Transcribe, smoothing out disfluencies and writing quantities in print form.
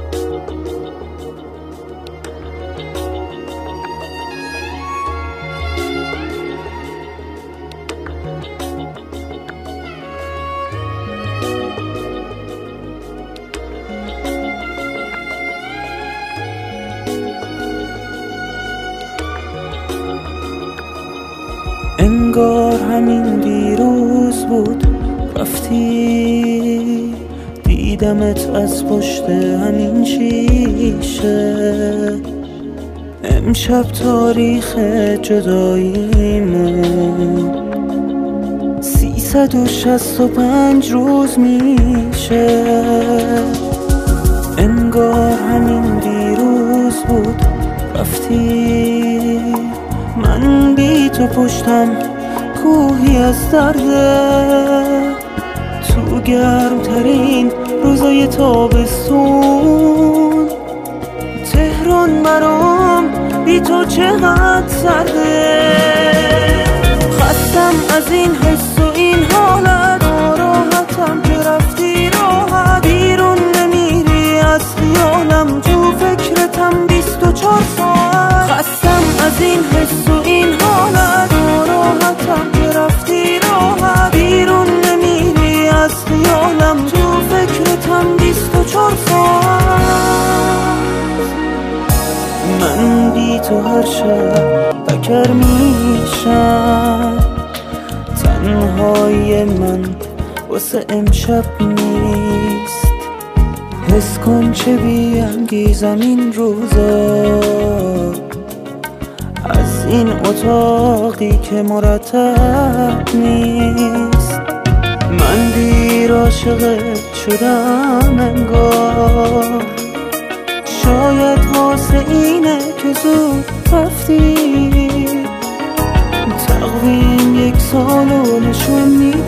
انگار همین دیروز بود رفتی، دیدمت از پشت همین شیشه. امشب تاریخ جداییمون 365 روز میشه. انگار همین دیروز بود رفتی، من بی تو پشتم کوهی از درده. تو گرمترین روزای تابستون تهران برام بی تو چقدر سرده. خستم از این حس و این حالت، ناراحتم که رفتی راحت، بیرون نمیری از خیالم، تو فکرتم 24 ساعت. خستم از این حس و این حالت، ناراحتم که رفتی راحت، بیرون نمیری از خیالم، تو فکرتم 24 ساعت. من بی تو هر شب بکر میشم، تنهای من واسه امشب نیست. حس کن چه بی‌انگیزم این روزا، از این اتاقی که مرتب نیست. من دیر عاشقت شدم انگار، شاید واسه اینه که زود رفتی. تقویم 1 سالو نشون میده